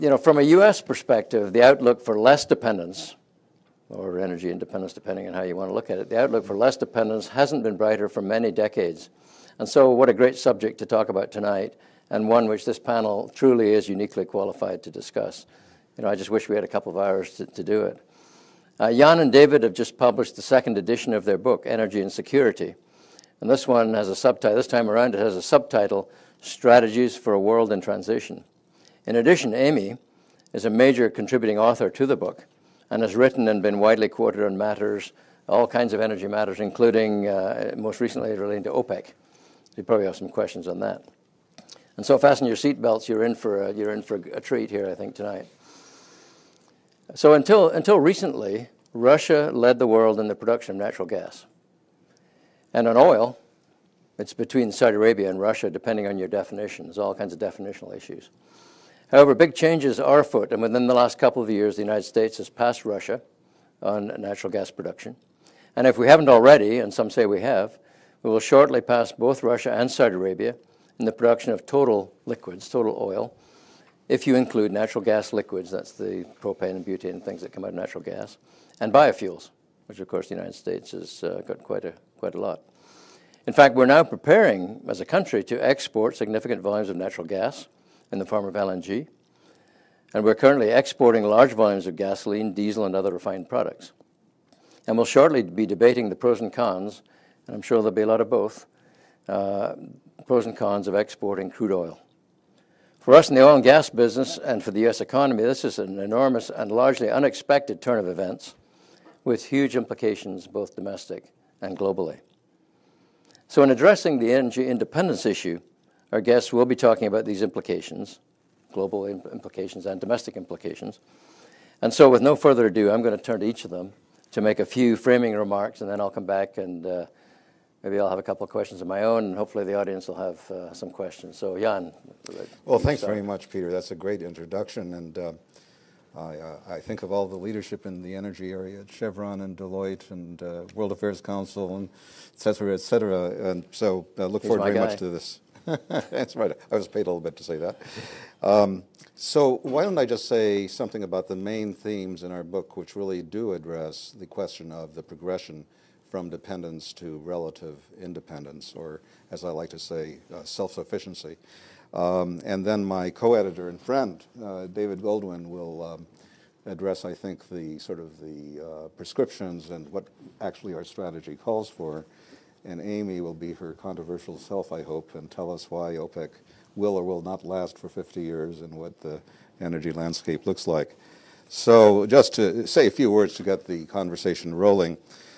From a U.S. perspective, the outlook for less dependence, or energy independence, depending on how you want to look at it, the outlook for less dependence hasn't been brighter for many decades. And so what a great subject to talk about tonight, and one which this panel truly is uniquely qualified to discuss. I just wish we had a couple of hours to do it. Jan and David have just published the second edition of their book, Energy and Security. And this one has a subtitle, this time around it has a subtitle, Strategies for a World in Transition. In addition, Amy is a major contributing author to the book and has written and been widely quoted on matters, all kinds of energy matters, including most recently relating to OPEC. You probably have some questions on that. And so fasten your seatbelts, you're in for a treat here, I think, tonight. So until recently, Russia led the world in the production of natural gas. And on oil, it's between Saudi Arabia and Russia, depending on your definition. There's all kinds of definitional issues. However, big changes are afoot, and within the last couple of years, the United States has passed Russia on natural gas production. And if we haven't already, and some say we have, we will shortly pass both Russia and Saudi Arabia in the production of total liquids, total oil, if you include natural gas liquids, that's the propane and butane and things that come out of natural gas, and biofuels, which of course the United States has got quite a lot. In fact, we're now preparing as a country to export significant volumes of natural gas in the form of LNG, and we're currently exporting large volumes of gasoline, diesel, and other refined products. And we'll shortly be debating the pros and cons, and I'm sure there'll be a lot of both, pros and cons of exporting crude oil. For us in the oil and gas business and for the U.S. economy, this is an enormous and largely unexpected turn of events with huge implications both domestic and globally. So in addressing the energy independence issue, our guests will be talking about these implications, global implications and domestic implications. And so with no further ado, I'm going to turn to each of them to make a few framing remarks, and then I'll come back and maybe I'll have a couple of questions of my own, and hopefully the audience will have some questions. So Jan. Well, thanks very much, Peter. That's a great introduction. And I think of all the leadership in the energy area at Chevron and Deloitte and World Affairs Council and et cetera, et cetera. And so I look forward very much to this. That's right. I was paid a little bit to say that. So why don't I just say something about the main themes in our book, which really do address the question of the progression from dependence to relative independence, or as I like to say, self-sufficiency. And then my co-editor and friend, David Goldwyn, will address, I think, the sort of the prescriptions and what actually our strategy calls for. And Amy will be her controversial self, I hope, and tell us why OPEC will or will not last for 50 years and what the energy landscape looks like. So just to say a few words to get the conversation rolling,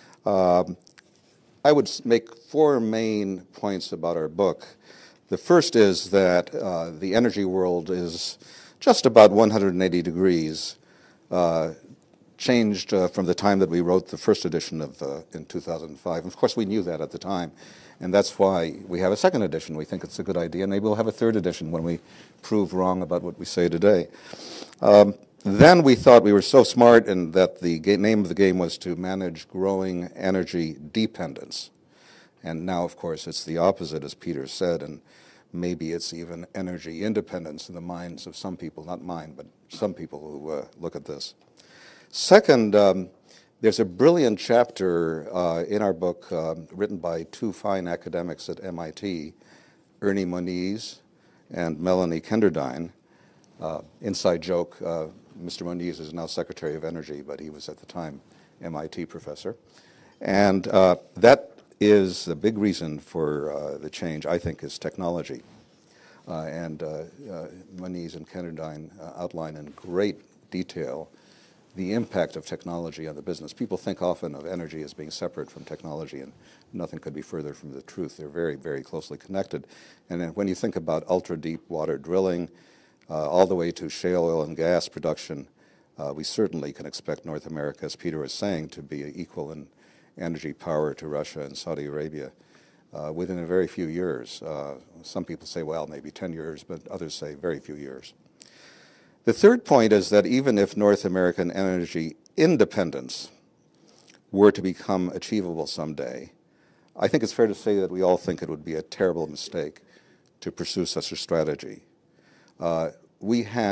I would make four main points about our book. The first is that the energy world is just about 180 degrees changed from the time that we wrote the first edition of in 2005. Of course, we knew that at the time, and that's why we have a second edition. We think it's a good idea, and maybe we'll have a third edition when we prove wrong about what we say today. Then we thought we were so smart and that the name of the game was to manage growing energy dependence. And now, of course, it's the opposite, as Peter said, and maybe it's even energy independence in the minds of some people, not mine, but some people who look at this. Second, there's a brilliant chapter in our book written by two fine academics at MIT, Ernie Moniz and Melanie Kenderdine. Inside joke, Mr. Moniz is now Secretary of Energy, but he was at the time MIT professor. And that is the big reason for the change, I think, is technology. And Moniz and Kenderdine outline in great detail the impact of technology on the business. People think often of energy as being separate from technology, and nothing could be further from the truth. They're very, very closely connected. And then when you think about ultra-deep water drilling, all the way to shale oil and gas production, we certainly can expect North America, as Peter was saying, to be equal in energy power to Russia and Saudi Arabia within a very few years. Some people say, well, maybe 10 years, but others say very few years. The third point is that even if North American energy independence were to become achievable someday, I think it's fair to say that we all think it would be a terrible mistake to pursue such a strategy. We have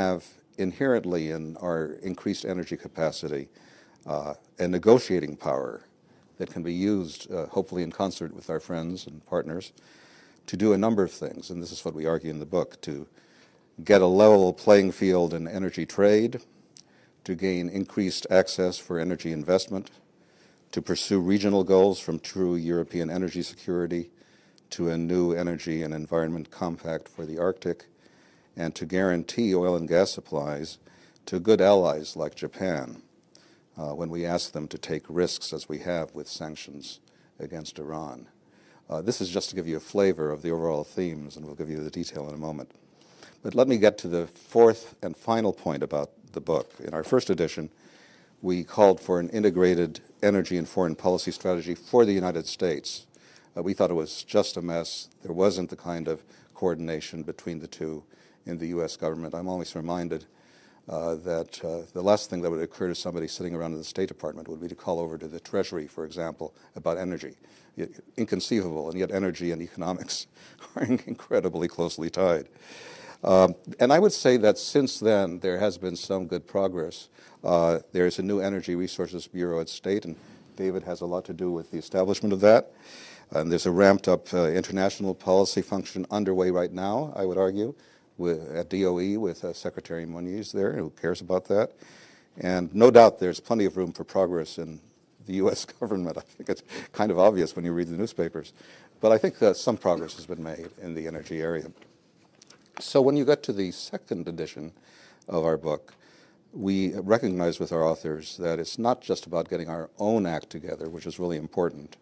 inherently in our increased energy capacity and negotiating power that can be used, hopefully in concert with our friends and partners, to do a number of things. And this is what we argue in the book: to get a level playing field in energy trade, to gain increased access for energy investment, to pursue regional goals from true European energy security to a new energy and environment compact for the Arctic, and to guarantee oil and gas supplies to good allies like Japan when we ask them to take risks as we have with sanctions against Iran. This is just to give you a flavor of the overall themes, and we'll give you the detail in a moment. But let me get to the fourth and final point about the book. In our first edition, we called for an integrated energy and foreign policy strategy for the United States. We thought it was just a mess. There wasn't the kind of coordination between the two in the U.S. government. I'm always reminded that the last thing that would occur to somebody sitting around in the State Department would be to call over to the Treasury, for example, about energy. Inconceivable, and yet energy and economics are incredibly closely tied. And I would say that since then there has been some good progress. There is a new Energy Resources Bureau at State, and David has a lot to do with the establishment of that. And there's a ramped-up international policy function underway right now, I would argue, at DOE with Secretary Moniz there, who cares about that. And no doubt there's plenty of room for progress in the U.S. government. I think it's kind of obvious when you read the newspapers. But I think some progress has been made in the energy area. So when you get to the second edition of our book, we recognize with our authors that it's not just about getting our own act together, which is really important,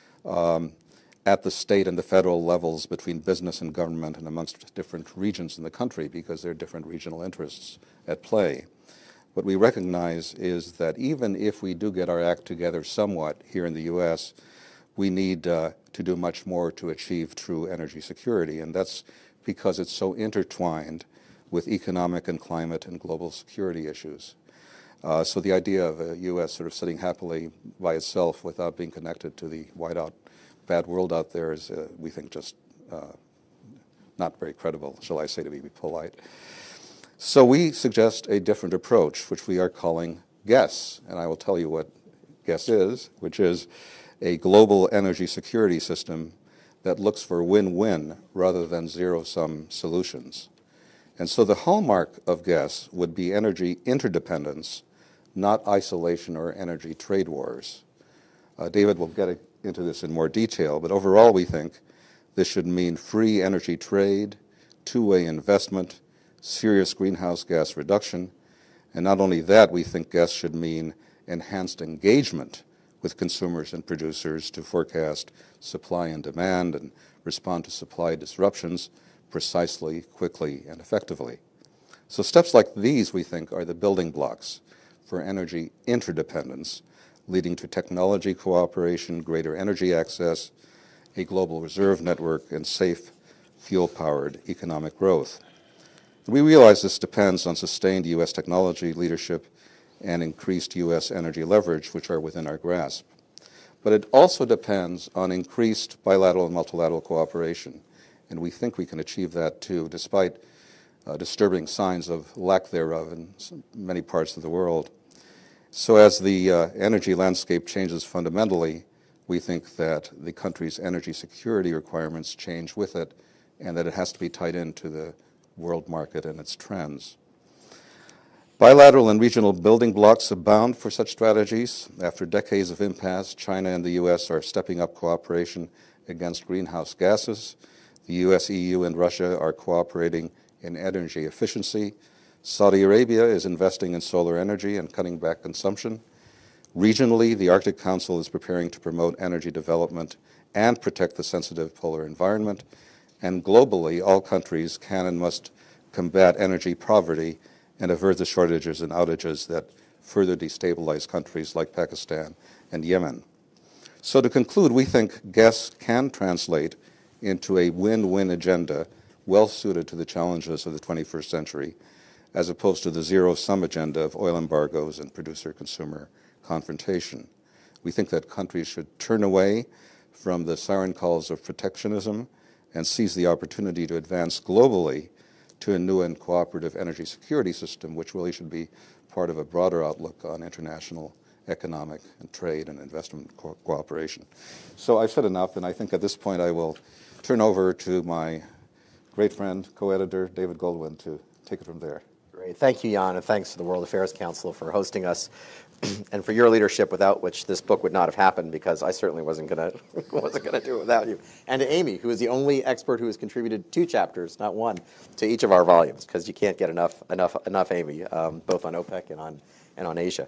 at the state and the federal levels between business and government and amongst different regions in the country, because there are different regional interests at play. What we recognize is that even if we do get our act together somewhat here in the U.S., we need to do much more to achieve true energy security, and that's because it's so intertwined with economic and climate and global security issues. So the idea of a U.S. sort of sitting happily by itself without being connected to the bad world out there is, we think, just not very credible, shall I say, to be polite. So we suggest a different approach, which we are calling GESS, and I will tell you what GESS is, which is a global energy security system that looks for win-win rather than zero-sum solutions. And so the hallmark of GESS would be energy interdependence, not isolation or energy trade wars. David will get into this in more detail, but overall we think this should mean free energy trade, two-way investment, serious greenhouse gas reduction, and not only that, we think GESS should mean enhanced engagement with consumers and producers to forecast supply and demand and respond to supply disruptions precisely, quickly, and effectively. So steps like these, we think, are the building blocks for energy interdependence, leading to technology cooperation, greater energy access, a global reserve network, and safe, fuel-powered economic growth. We realize this depends on sustained U.S. technology leadership and increased U.S. energy leverage, which are within our grasp. But it also depends on increased bilateral and multilateral cooperation, and we think we can achieve that too, despite disturbing signs of lack thereof in many parts of the world. So as the energy landscape changes fundamentally, we think that the country's energy security requirements change with it, and that it has to be tied into the world market and its trends. Bilateral and regional building blocks abound for such strategies. After decades of impasse, China and the U.S. are stepping up cooperation against greenhouse gases. The U.S., EU, and Russia are cooperating in energy efficiency. Saudi Arabia is investing in solar energy and cutting back consumption. Regionally, the Arctic Council is preparing to promote energy development and protect the sensitive polar environment. And globally, all countries can and must combat energy poverty and avert the shortages and outages that further destabilize countries like Pakistan and Yemen. So to conclude, we think GESS can translate into a win-win agenda well suited to the challenges of the 21st century, as opposed to the zero-sum agenda of oil embargoes and producer-consumer confrontation. We think that countries should turn away from the siren calls of protectionism and seize the opportunity to advance globally to a new and cooperative energy security system, which really should be part of a broader outlook on international economic and trade and investment cooperation. So I've said enough, and I think at this point I will turn over to my great friend, co-editor David Goldwyn, to take it from there. Great. Thank you, Jan, and thanks to the World Affairs Council for hosting us and for your leadership, without which this book would not have happened, because I certainly wasn't gonna do it without you. And to Amy, who is the only expert who has contributed 2 chapters, not 1, to each of our volumes, because you can't get enough Amy, both on OPEC and on Asia.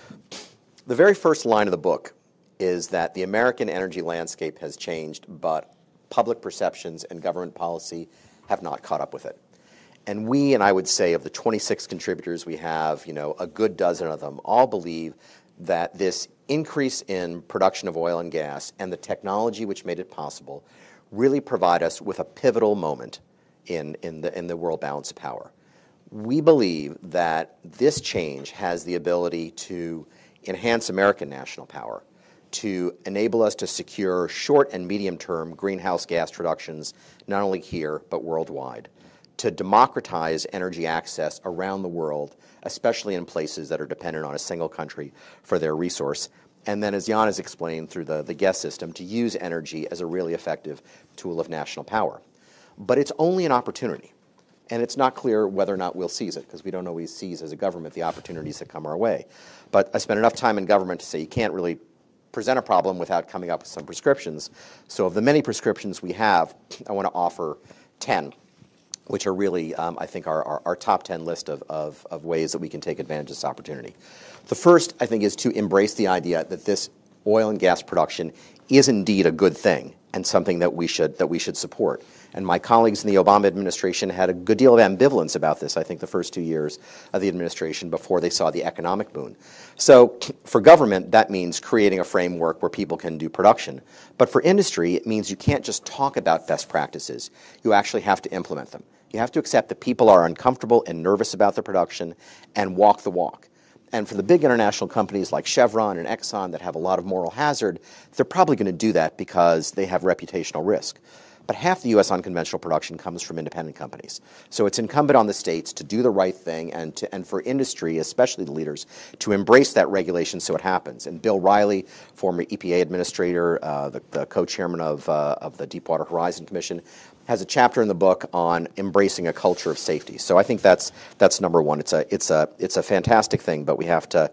The very first line of the book is that the American energy landscape has changed, but public perceptions and government policy have not caught up with it. And we, and I would say of the 26 contributors we have, a good dozen of them all believe that this increase in production of oil and gas and the technology which made it possible really provide us with a pivotal moment in the world balance of power. We believe that this change has the ability to enhance American national power, to enable us to secure short and medium-term greenhouse gas reductions, not only here, but worldwide, to democratize energy access around the world, especially in places that are dependent on a single country for their resource, and then, as Jan has explained, through the GES system, to use energy as a really effective tool of national power. But it's only an opportunity, and it's not clear whether or not we'll seize it, because we don't always seize as a government the opportunities that come our way. But I spent enough time in government to say you can't really present a problem without coming up with some prescriptions. So of the many prescriptions we have, I want to offer 10, which are really, I think, our top 10 list of ways that we can take advantage of this opportunity. The first, I think, is to embrace the idea that this oil and gas production is indeed a good thing and something that we should support. And my colleagues in the Obama administration had a good deal of ambivalence about this, I think, the first 2 years of the administration before they saw the economic boon. So for government, that means creating a framework where people can do production. But for industry, it means you can't just talk about best practices. You actually have to implement them. You have to accept that people are uncomfortable and nervous about their production and walk the walk. And for the big international companies like Chevron and Exxon that have a lot of moral hazard, they're probably going to do that because they have reputational risk. But half the U.S. unconventional production comes from independent companies. So it's incumbent on the states to do the right thing and for industry, especially the leaders, to embrace that regulation so it happens. And Bill Riley, former EPA administrator, the co-chairman of the Deepwater Horizon Commission, has a chapter in the book on embracing a culture of safety. So I think that's number one. It's a fantastic thing, but we have to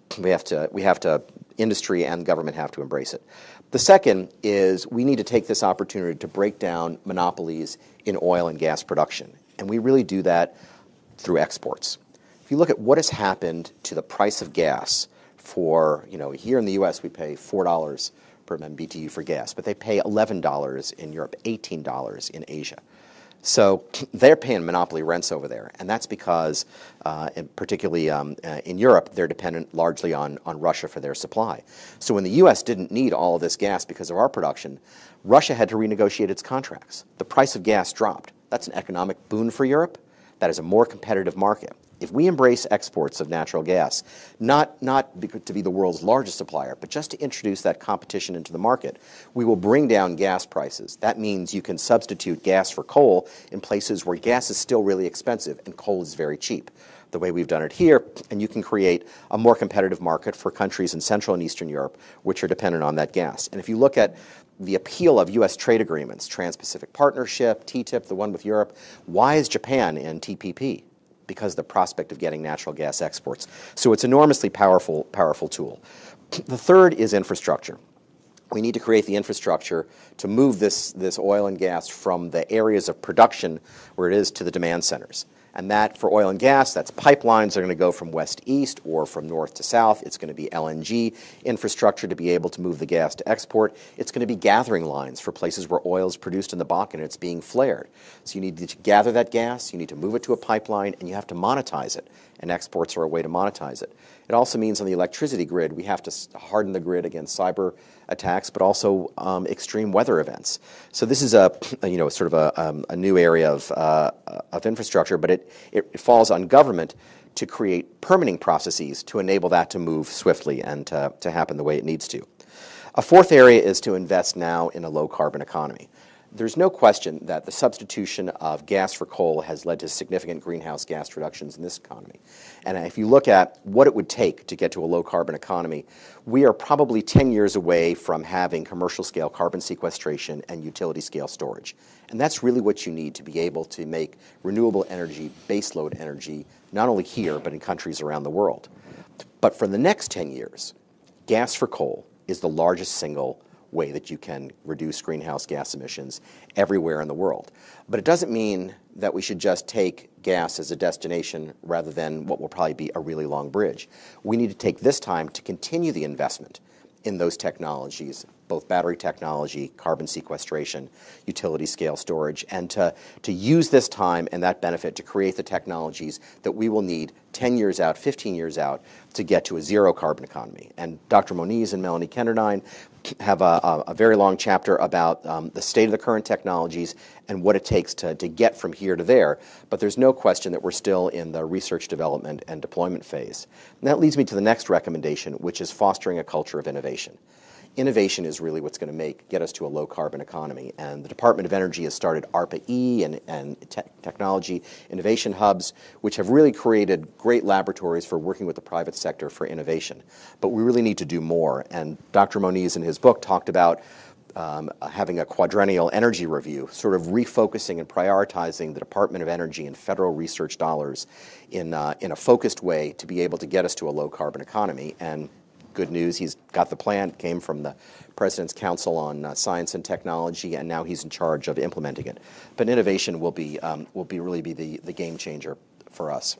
industry and government have to embrace it. The second is we need to take this opportunity to break down monopolies in oil and gas production. And we really do that through exports. If you look at what has happened to the price of gas for, here in the U.S. we pay $4 per MMBTU for gas, but they pay $11 in Europe, $18 in Asia. So they're paying monopoly rents over there, and that's because, particularly in Europe, they're dependent largely on Russia for their supply. So when the U.S. didn't need all of this gas because of our production, Russia had to renegotiate its contracts. The price of gas dropped. That's an economic boon for Europe. That is a more competitive market. If we embrace exports of natural gas, not to be the world's largest supplier, but just to introduce that competition into the market, we will bring down gas prices. That means you can substitute gas for coal in places where gas is still really expensive and coal is very cheap, the way we've done it here, and you can create a more competitive market for countries in Central and Eastern Europe which are dependent on that gas. And if you look at the appeal of U.S. trade agreements, Trans-Pacific Partnership, TTIP, the one with Europe, why is Japan in TPP? Because of the prospect of getting natural gas exports. So it's an enormously powerful tool. The third is infrastructure. We need to create the infrastructure to move this oil and gas from the areas of production where it is to the demand centers. And that, for oil and gas, that's pipelines. They're going to go from west to east or from north to south. It's going to be LNG infrastructure to be able to move the gas to export. It's going to be gathering lines for places where oil is produced in the Bakken and it's being flared. So you need to gather that gas, you need to move it to a pipeline, and you have to monetize it. And exports are a way to monetize it. It also means on the electricity grid, we have to harden the grid against cyber attacks, but also extreme weather events. So this is a new area of infrastructure, but it falls on government to create permitting processes to enable that to move swiftly and to happen the way it needs to. A fourth area is to invest now in a low-carbon economy. there's no question that the substitution of gas for coal has led to significant greenhouse gas reductions in this economy. And if you look at what it would take to get to a low-carbon economy, we are probably 10 years away from having commercial-scale carbon sequestration and utility-scale storage. And that's really what you need to be able to make renewable energy, baseload energy, not only here, but in countries around the world. But for the next 10 years, gas for coal is the largest single way that you can reduce greenhouse gas emissions everywhere in the world. But it doesn't mean that we should just take gas as a destination rather than what will probably be a really long bridge. We need to take this time to continue the investment in those technologies, both battery technology, carbon sequestration, utility scale storage, and to use this time and that benefit to create the technologies that we will need 10 years out, 15 years out to get to a zero carbon economy. And Dr. Moniz and Melanie Kenderdine have a very long chapter about the state of the current technologies and what it takes to get from here to there. But there's no question that we're still in the research, development, and deployment phase. And that leads me to the next recommendation, which is fostering a culture of innovation. Innovation is really what's going to get us to a low-carbon economy. And the Department of Energy has started ARPA-E and technology innovation hubs, which have really created great laboratories for working with the private sector for innovation. But we really need to do more. And Dr. Moniz, in his book, talked about having a quadrennial energy review, sort of refocusing and prioritizing the Department of Energy and federal research dollars in a focused way to be able to get us to a low-carbon economy. And good news, he's got the plan. It came from the President's Council on Science and Technology, and now he's in charge of implementing it. But innovation will really be the game changer for us.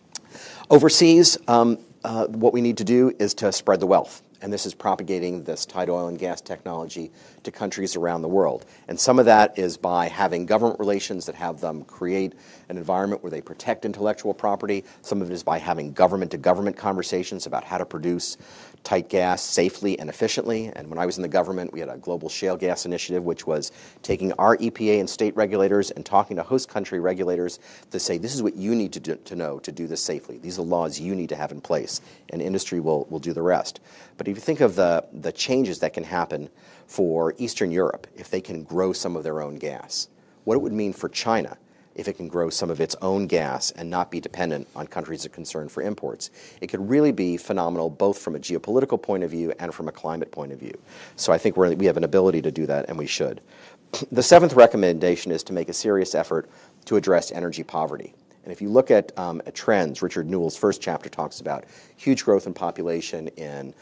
Overseas, what we need to do is to spread the wealth. And this is propagating this tight oil and gas technology to countries around the world. And some of that is by having government relations that have them create an environment where they protect intellectual property. Some of it is by having government-to-government conversations about how to produce tight gas safely and efficiently. And when I was in the government, we had a global shale gas initiative, which was taking our EPA and state regulators and talking to host country regulators to say, this is what you need to know to do this safely. These are laws you need to have in place, and industry will do the rest. But if you think of the changes that can happen for Eastern Europe, if they can grow some of their own gas, what it would mean for China if it can grow some of its own gas and not be dependent on countries that are concerned for imports. It could really be phenomenal both from a geopolitical point of view and from a climate point of view. So I think we have an ability to do that, and we should. The seventh recommendation is to make a serious effort to address energy poverty. And if you look at trends, Richard Newell's first chapter talks about huge growth in population in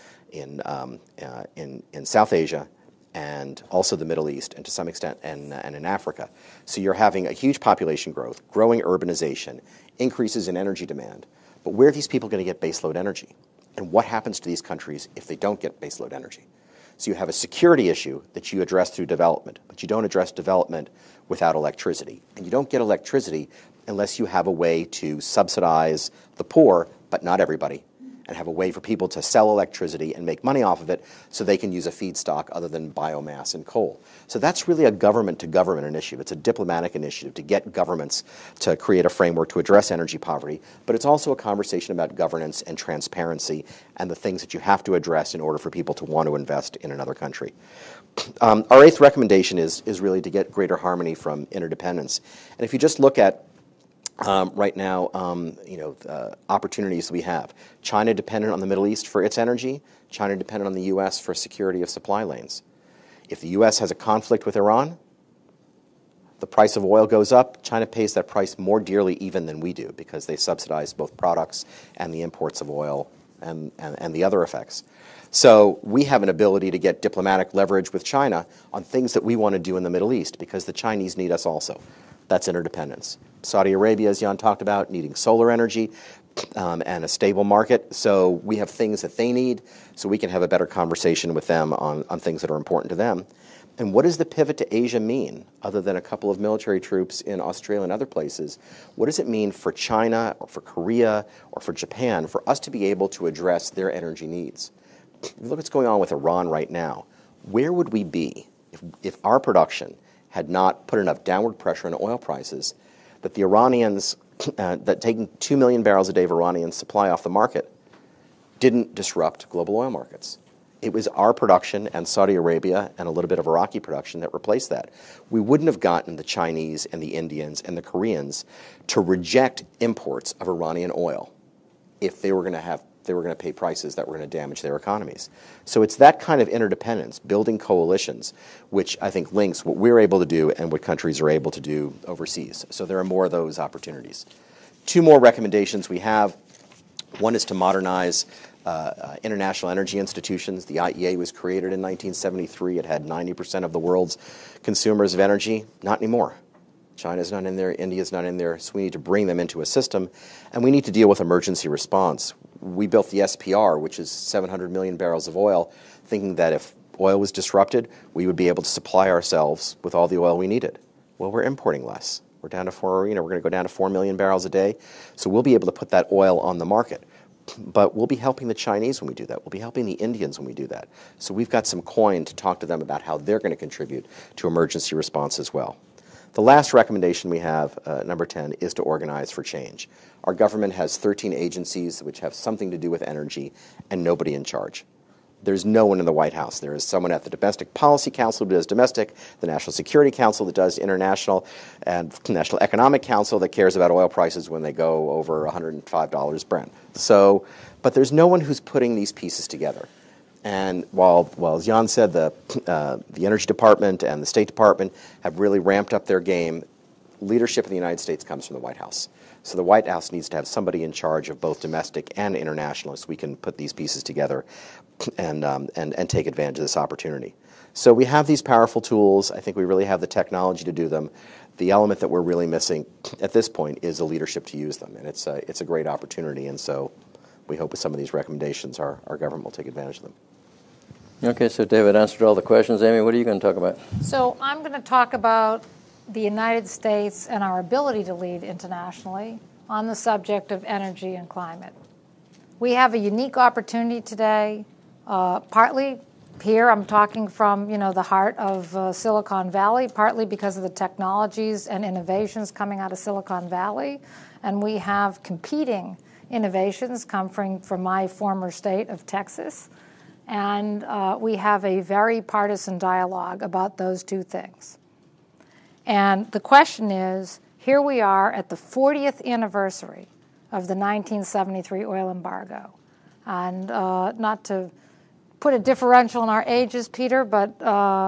South Asia, and also the Middle East, and to some extent, and in Africa. So you're having a huge population growth, growing urbanization, increases in energy demand. But where are these people going to get baseload energy? And what happens to these countries if they don't get baseload energy? So you have a security issue that you address through development, but you don't address development without electricity. And you don't get electricity unless you have a way to subsidize the poor, but not everybody, and have a way for people to sell electricity and make money off of it so they can use a feedstock other than biomass and coal. So that's really a government-to-government initiative. It's a diplomatic initiative to get governments to create a framework to address energy poverty, but it's also a conversation about governance and transparency and the things that you have to address in order for people to want to invest in another country. Our eighth recommendation is really to get greater harmony from interdependence. And if you just look at right now, opportunities we have. China dependent on the Middle East for its energy, China dependent on the U.S. for security of supply lanes. If the U.S. has a conflict with Iran, the price of oil goes up, China pays that price more dearly even than we do because they subsidize both products and the imports of oil and the other effects. So we have an ability to get diplomatic leverage with China on things that we want to do in the Middle East because the Chinese need us also. That's interdependence. Saudi Arabia, as Jan talked about, needing solar energy and a stable market. So we have things that they need, so we can have a better conversation with them on things that are important to them. And what does the pivot to Asia mean, other than a couple of military troops in Australia and other places? What does it mean for China or for Korea or for Japan for us to be able to address their energy needs? If you look what's going on with Iran right now, where would we be if our production had not put enough downward pressure on oil prices that the Iranians, that taking 2 million barrels a day of Iranian supply off the market didn't disrupt global oil markets? It was our production and Saudi Arabia and a little bit of Iraqi production that replaced that. We wouldn't have gotten the Chinese and the Indians and the Koreans to reject imports of Iranian oil if they were going to pay prices that were going to damage their economies. So it's that kind of interdependence, building coalitions, which I think links what we're able to do and what countries are able to do overseas. So there are more of those opportunities. Two more recommendations we have. One is to modernize international energy institutions. The IEA was created in 1973. It had 90% of the world's consumers of energy. Not anymore. China's not in there. India's not in there. So we need to bring them into a system. And we need to deal with emergency response. We built the SPR, which is 700 million barrels of oil, thinking that if oil was disrupted, we would be able to supply ourselves with all the oil we needed. Well, we're importing less. We're down to we're going to go down to 4 million barrels a day. So we'll be able to put that oil on the market. But we'll be helping the Chinese when we do that. We'll be helping the Indians when we do that. So we've got some coin to talk to them about how they're going to contribute to emergency response as well. The last recommendation we have, number 10, is to organize for change. Our government has 13 agencies which have something to do with energy and nobody in charge. There's no one in the White House. There is someone at the Domestic Policy Council who does domestic, the National Security Council that does international, and the National Economic Council that cares about oil prices when they go over $105 Brent. So, but there's no one who's putting these pieces together. And while as Jan said, the Energy Department and the State Department have really ramped up their game, leadership in the United States comes from the White House. So the White House needs to have somebody in charge of both domestic and international so we can put these pieces together and take advantage of this opportunity. So we have these powerful tools. I think we really have the technology to do them. The element that we're really missing at this point is the leadership to use them. And it's a great opportunity. And so we hope with some of these recommendations our government will take advantage of them. Okay, so David answered all the questions. Amy, what are you going to talk about? So I'm going to talk about the United States and our ability to lead internationally on the subject of energy and climate. We have a unique opportunity today, partly here I'm talking from the heart of Silicon Valley, partly because of the technologies and innovations coming out of Silicon Valley, and we have competing innovations coming from my former state of Texas, and we have a very partisan dialogue about those two things. And the question is, here we are at the 40th anniversary of the 1973 oil embargo. And not to put a differential in our ages, Peter, but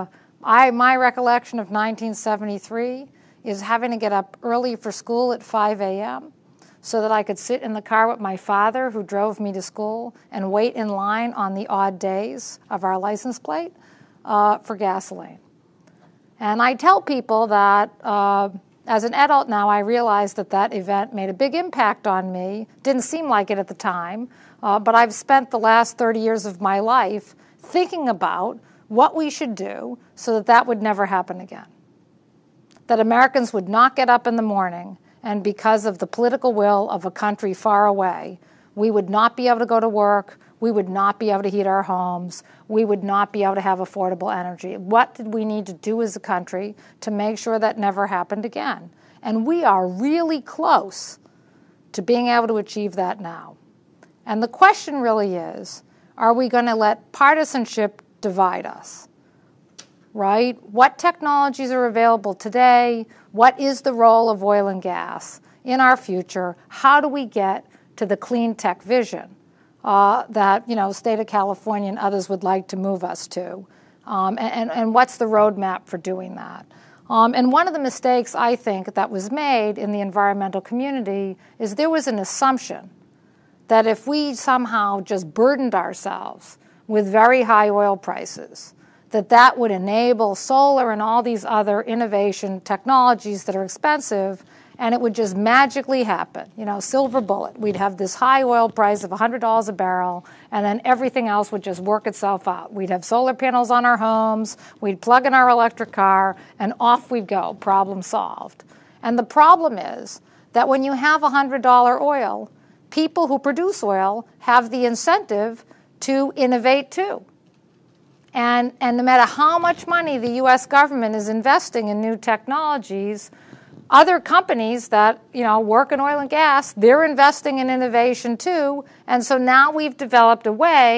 my recollection of 1973 is having to get up early for school at 5 a.m. so that I could sit in the car with my father, who drove me to school, and wait in line on the odd days of our license plate for gasoline. And I tell people that as an adult now, I realize that event made a big impact on me. Didn't seem like it at the time, but I've spent the last 30 years of my life thinking about what we should do so that would never happen again. That Americans would not get up in the morning and because of the political will of a country far away, we would not be able to go to work, we would not be able to heat our homes, we would not be able to have affordable energy. What did we need to do as a country to make sure that never happened again? And we are really close to being able to achieve that now. And the question really is, are we going to let partisanship divide us? Right? What technologies are available today? What is the role of oil and gas in our future? How do we get to the clean tech vision that state of California and others would like to move us to? And what's the roadmap for doing that? And one of the mistakes I think that was made in the environmental community is there was an assumption that if we somehow just burdened ourselves with very high oil prices, that would enable solar and all these other innovation technologies that are expensive, and it would just magically happen. Silver bullet. We'd have this high oil price of $100 a barrel, and then everything else would just work itself out. We'd have solar panels on our homes, we'd plug in our electric car, and off we'd go, problem solved. And the problem is that when you have $100 oil, people who produce oil have the incentive to innovate too. And no matter how much money the U.S. government is investing in new technologies, other companies that work in oil and gas, they're investing in innovation too. And so now we've developed a way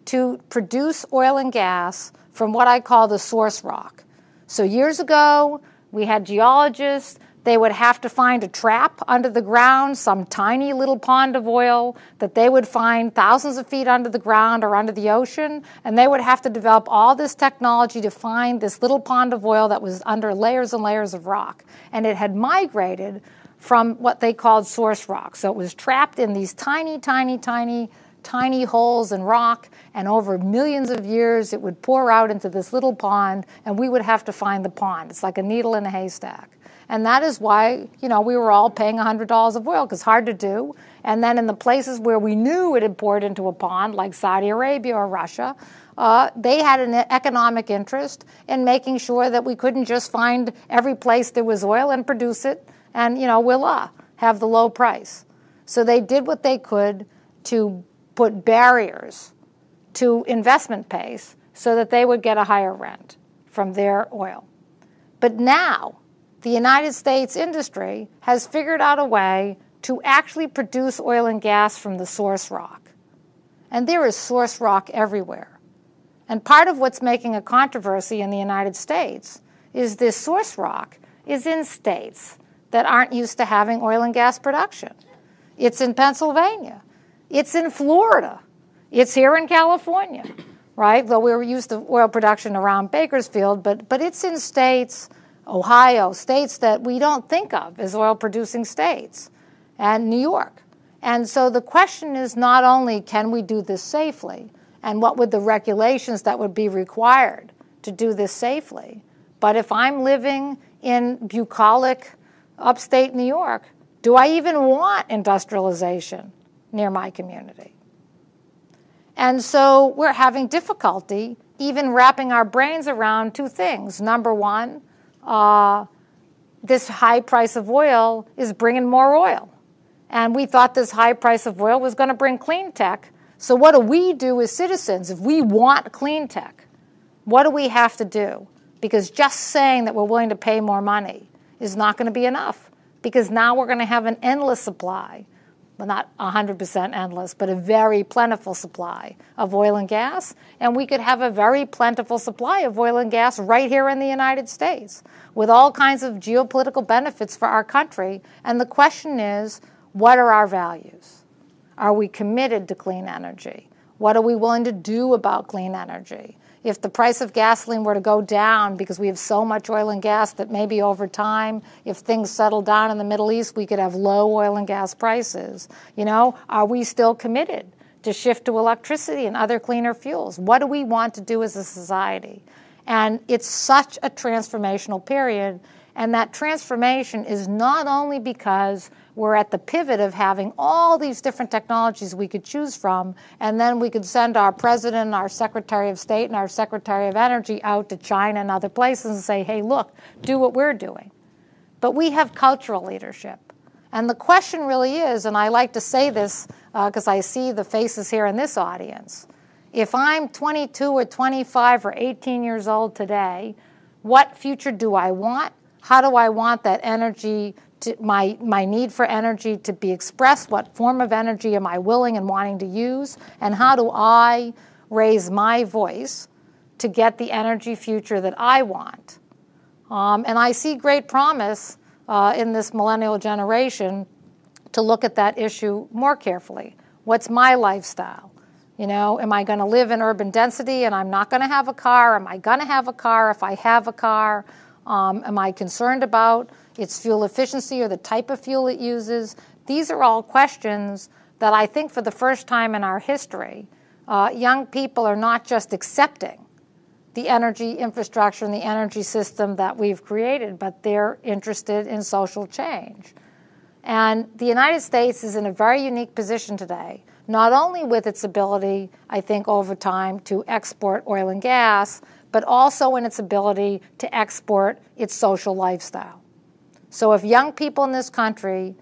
to produce oil and gas from what I call the source rock. So years ago, we had geologists. They would have to find a trap under the ground, some tiny little pond of oil that they would find thousands of feet under the ground or under the ocean, and they would have to develop all this technology to find this little pond of oil that was under layers and layers of rock. And it had migrated from what they called source rock. So it was trapped in these tiny, tiny, tiny, tiny holes in rock, and over millions of years it would pour out into this little pond, and we would have to find the pond. It's like a needle in a haystack. And that is why, we were all paying $100 of oil, because it's hard to do. And then in the places where we knew it had poured into a pond, like Saudi Arabia or Russia, they had an economic interest in making sure that we couldn't just find every place there was oil and produce it and, voila, have the low price. So they did what they could to put barriers to investment pace so that they would get a higher rent from their oil. But now, the United States industry has figured out a way to actually produce oil and gas from the source rock. And there is source rock everywhere. And part of what's making a controversy in the United States is this source rock is in states that aren't used to having oil and gas production. It's in Pennsylvania. It's in Florida. It's here in California, right? Though we were used to oil production around Bakersfield, but it's in states, Ohio, states that we don't think of as oil-producing states, and New York. And so the question is not only can we do this safely, and what would the regulations that would be required to do this safely, but if I'm living in bucolic, upstate New York, do I even want industrialization near my community? And so we're having difficulty even wrapping our brains around two things. Number one, this high price of oil is bringing more oil. And we thought this high price of oil was going to bring clean tech. So what do we do as citizens if we want clean tech? What do we have to do? Because just saying that we're willing to pay more money is not going to be enough, because now we're going to have an endless supply. Well, not 100% endless, but a very plentiful supply of oil and gas. And we could have a very plentiful supply of oil and gas right here in the United States with all kinds of geopolitical benefits for our country. And the question is, what are our values? Are we committed to clean energy? What are we willing to do about clean energy? If the price of gasoline were to go down because we have so much oil and gas that maybe over time, if things settle down in the Middle East, we could have low oil and gas prices. Are we still committed to shift to electricity and other cleaner fuels? What do we want to do as a society? And it's such a transformational period. And that transformation is not only because we're at the pivot of having all these different technologies we could choose from, and then we could send our president, our secretary of state, and our secretary of energy out to China and other places and say, hey, look, do what we're doing. But we have cultural leadership. And the question really is, and I like to say this because I see the faces here in this audience, if I'm 22 or 25 or 18 years old today, what future do I want? How do I want that energy, my need for energy to be expressed? What form of energy am I willing and wanting to use? And how do I raise my voice to get the energy future that I want? And I see great promise in this millennial generation to look at that issue more carefully. What's my lifestyle? Am I going to live in urban density and I'm not going to have a car? Am I going to have a car if I have a car? Am I concerned about its fuel efficiency or the type of fuel it uses? These are all questions that I think for the first time in our history, young people are not just accepting the energy infrastructure and the energy system that we've created, but they're interested in social change. And the United States is in a very unique position today, not only with its ability, I think, over time to export oil and gas, but also in its ability to export its social lifestyle. So if young people in this country,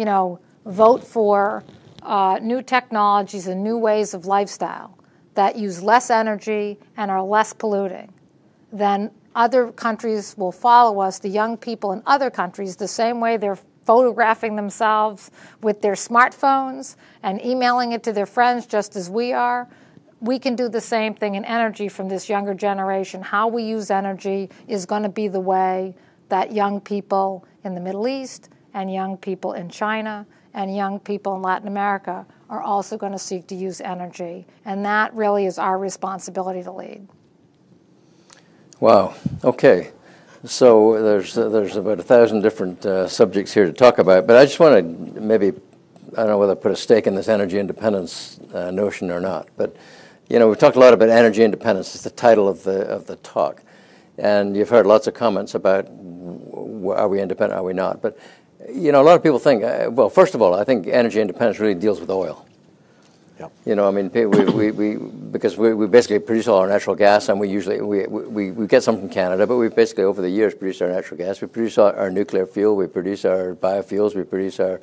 vote for new technologies and new ways of lifestyle that use less energy and are less polluting, then other countries will follow us, the young people in other countries, the same way they're photographing themselves with their smartphones and emailing it to their friends just as we are. we can do the same thing in energy from this younger generation. How we use energy is going to be the way that young people in the Middle East and young people in China and young people in Latin America are also going to seek to use energy. And that really is our responsibility to lead. Wow. Okay. So there's about 1,000 different subjects here to talk about, but I just want to maybe, I don't know whether to put a stake in this energy independence notion or not, but we've talked a lot about energy independence. It's the title of the talk, and you've heard lots of comments about are we independent, are we not? But a lot of people think, well, first of all, I think energy independence really deals with oil. Yep. I mean, because we basically produce all our natural gas, and we usually we get some from Canada, but we've basically over the years produced our natural gas. We produce our nuclear fuel, we produce our biofuels, we produce our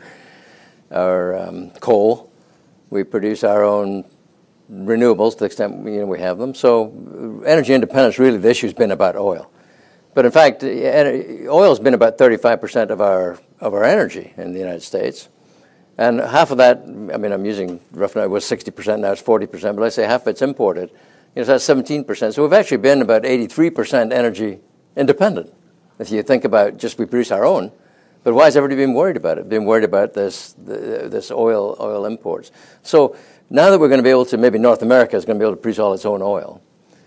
coal, we produce our own renewables to the extent we have them. So energy independence, really, the issue's been about oil. But in fact, oil has been about 35% of our energy in the United States. And half of that, I mean, I'm using rough number, it was 60%, now it's 40%, but let's say half of it's imported. So that's 17%. So we've actually been about 83% energy independent. If you think about just we produce our own, but why has everybody been worried about it? Been worried about this oil imports. So now that we're going to be able to, maybe North America is going to be able to produce all its own oil,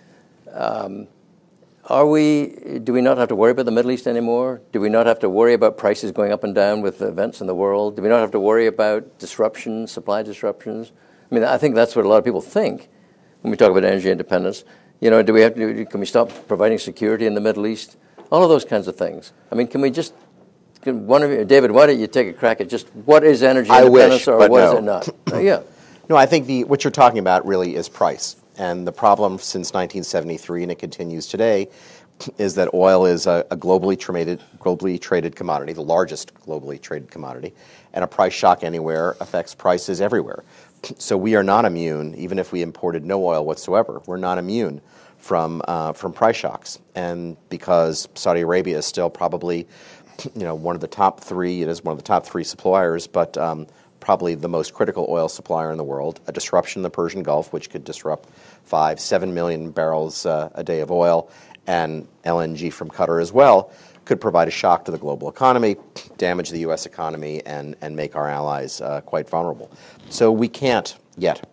do we not have to worry about the Middle East anymore? Do we not have to worry about prices going up and down with events in the world? Do we not have to worry about disruptions, supply disruptions? I mean, I think that's what a lot of people think when we talk about energy independence. Can we stop providing security in the Middle East? All of those kinds of things. I mean, one of you, David, why don't you take a crack at just what is energy independence or what is it not? Yeah. No, I think what you're talking about really is price. And the problem since 1973, and it continues today, is that oil is a globally traded commodity, the largest globally traded commodity, and a price shock anywhere affects prices everywhere. So we are not immune, even if we imported no oil whatsoever. We're not immune from price shocks, and because Saudi Arabia is still probably, one of the top three. It is one of the top three suppliers, but probably the most critical oil supplier in the world. A disruption in the Persian Gulf, which could disrupt 5-7 million barrels a day of oil, and LNG from Qatar as well, could provide a shock to the global economy, damage the U.S. economy, and make our allies quite vulnerable. So we can't yet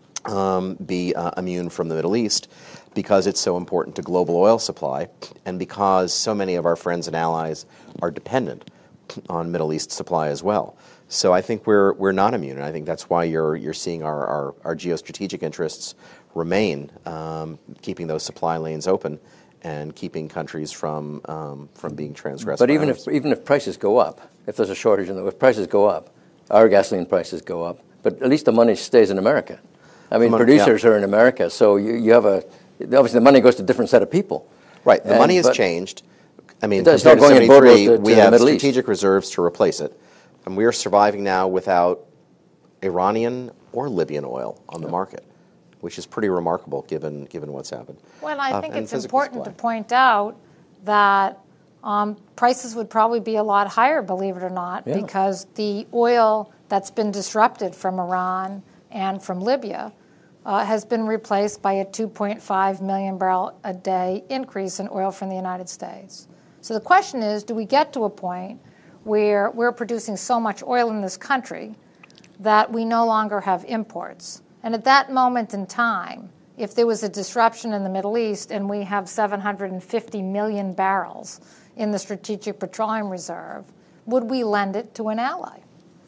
be immune from the Middle East because it's so important to global oil supply, and because so many of our friends and allies are dependent on Middle East supply as well. So I think we're not immune, and I think that's why you're seeing our geostrategic interests remain, keeping those supply lanes open and keeping countries from being transgressed. But even if prices go up, if there's a shortage if prices go up, our gasoline prices go up, but at least the money stays in America. I mean, producers are in America, so you have obviously the money goes to a different set of people. Right, the money has changed. I mean, it's compared not to going 73, to we the have Middle East. strategic reserves to replace it. And we are surviving now without Iranian or Libyan oil on the market, which is pretty remarkable given what's happened. Well, I think it's important to point out that prices would probably be a lot higher, believe it or not, because the oil that's been disrupted from Iran and from Libya has been replaced by a 2.5 million barrel a day increase in oil from the United States. So the question is, do we get to a point where we're producing so much oil in this country that we no longer have imports? And at that moment in time, if there was a disruption in the Middle East and we have 750 million barrels in the Strategic Petroleum Reserve, would we lend it to an ally?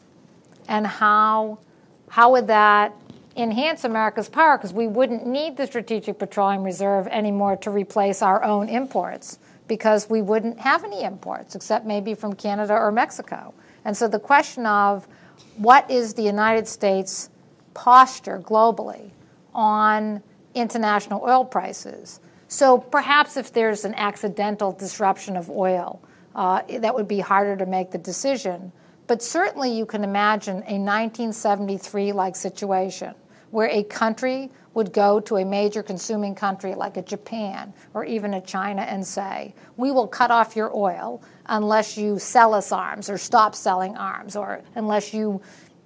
And how would that enhance America's power? Because we wouldn't need the Strategic Petroleum Reserve anymore to replace our own imports, because we wouldn't have any imports except maybe from Canada or Mexico. And so the question of what is the United States' posture globally on international oil prices? So perhaps if there's an accidental disruption of oil, that would be harder to make the decision. But certainly you can imagine a 1973-like situation where a country would go to a major consuming country like a Japan or even a China and say, we will cut off your oil unless you sell us arms or stop selling arms, or unless you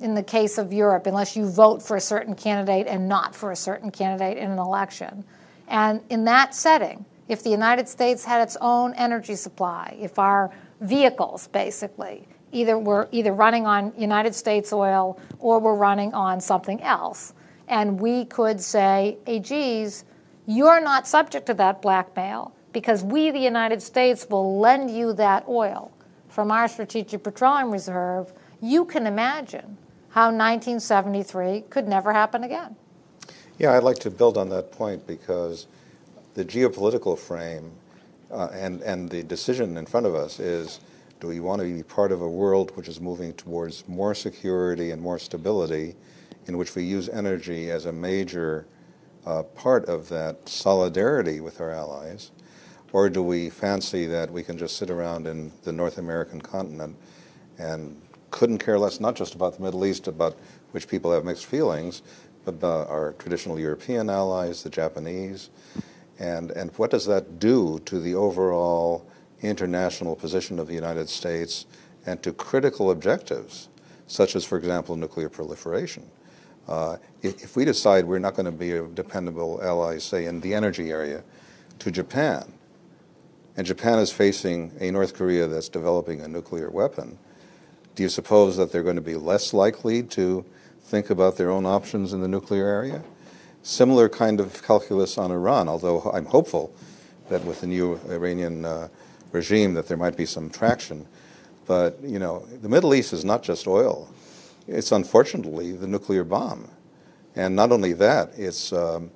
in the case of Europe, unless you vote for a certain candidate and not for a certain candidate in an election. And in that setting, if the United States had its own energy supply, if our vehicles basically were either running on United States oil or were running on something else, and we could say, hey, geez, you're not subject to that blackmail because we, the United States, will lend you that oil from our Strategic Petroleum Reserve, you can imagine how 1973 could never happen again. Yeah, I'd like to build on that point because the geopolitical frame and the decision in front of us is, do we want to be part of a world which is moving towards more security and more stability, in which we use energy as a major part of that solidarity with our allies, or do we fancy that we can just sit around in the North American continent and couldn't care less, not just about the Middle East, about which people have mixed feelings, but about our traditional European allies, the Japanese, and what does that do to the overall international position of the United States and to critical objectives, such as, for example, nuclear proliferation? If we decide we're not going to be a dependable ally, say, in the energy area, to Japan, and Japan is facing a North Korea that's developing a nuclear weapon, do you suppose that they're going to be less likely to think about their own options in the nuclear area? Similar kind of calculus on Iran, although I'm hopeful that with the new Iranian regime that there might be some traction. But, you know, the Middle East is not just oil. It's unfortunately the nuclear bomb. And not only that, it's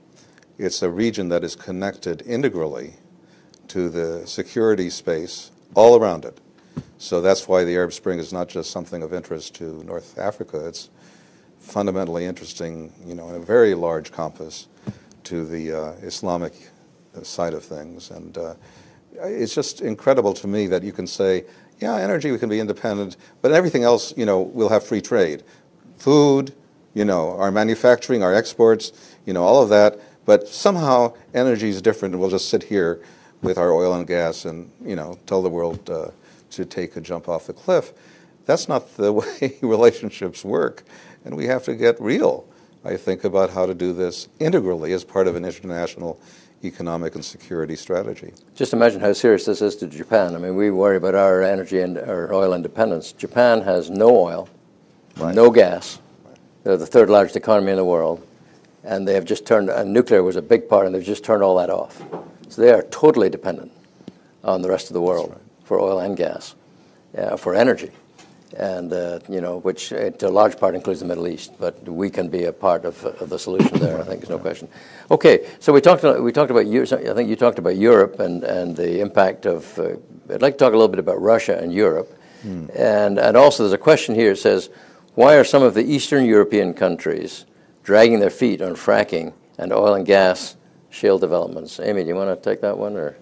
a region that is connected integrally to the security space all around it. So that's why the Arab Spring is not just something of interest to North Africa. It's fundamentally interesting, you know, in a very large compass to the Islamic side of things. And it's just incredible to me that you can say, yeah, energy, we can be independent, but everything else, you know, we'll have free trade. Food, you know, our manufacturing, our exports, you know, all of that. But somehow energy is different, and we'll just sit here with our oil and gas and, you know, tell the world to take a jump off the cliff. That's not the way relationships work, and we have to get real, I think, about how to do this integrally as part of an international economic and security strategy. Just imagine how serious this is to Japan. I mean, we worry about our energy and our oil independence. Japan has no oil, no gas. They're the third largest economy in the world, and they have just turned, and nuclear was a big part, and they've just turned all that off. So they are totally dependent on the rest of the world for oil and gas, for energy, and you know, which to a large part includes the Middle East. But we can be a part of the solution there. I think there's no question. Okay, so we talked about I think you talked about Europe and the impact of. I'd like to talk a little bit about Russia and Europe, and also there's a question here. It says, why are some of the Eastern European countries dragging their feet on fracking and oil and gas shale developments? Amy, do you want to take that one, or?